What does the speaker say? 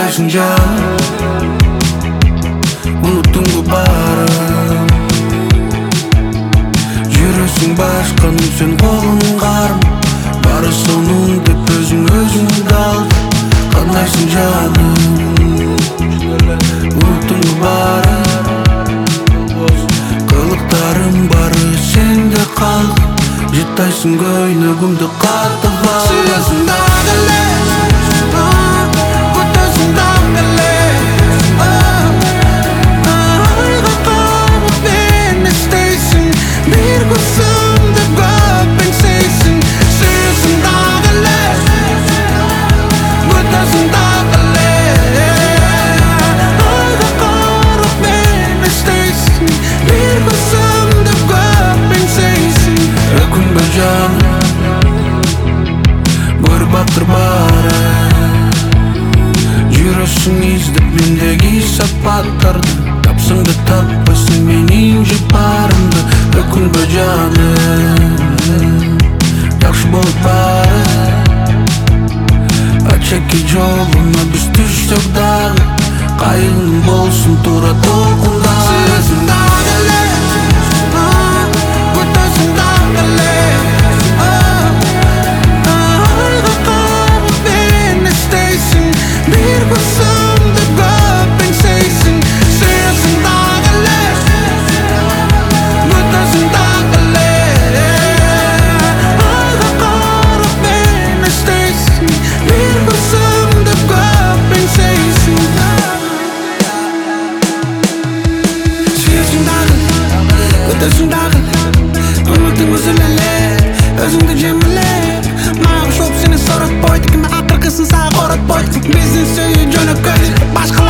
Kandayсың жаным, unuttun bu barım. Жүресің башқаның сен қолың қарым, бары соның деп өзің алдың. Kandayсың жаным, unuttun bu barım. Қылықтарым бары сенде қалды, життайсың көйнегімді қатып ал. Сүйесің дағы лез, өтесің дағы лез. Ойға қалып мен істейсің, бір көзімді көп еңсейсің. Сүйесің дағы лез, өтесің дағы лез. Ойға қалып мен істейсің, бір көзімді көп еңсейсің. Өкінбе жаным, көріп бақтыр бары. Жүресің іздеп мендегі сапаттарды, тапсыңды таппайсың менің жұпарымды. Өкінбе жаным, жақсы болып бары. Ачеки жолына біз түстік дағы, қайғың болсын тура толқындар. Сүйесің дағы лез, өтесің дағы лез. Ойға қалып мен істейсің, бір көзімді көп еңсейсің. Сүйесің дағы лез, өтесің дағы лез. Ойға қалып мен істейсің, бір көзімді көп еңсейсің. Сүйесің дағы, өтесің дағы, үмітің үзілелек, өзіңді жемелек. Маған шоп сені соратпайды, кім ақырқысын саған қоратпайды. Біздің сүйі жөнөкөйдік, башқалар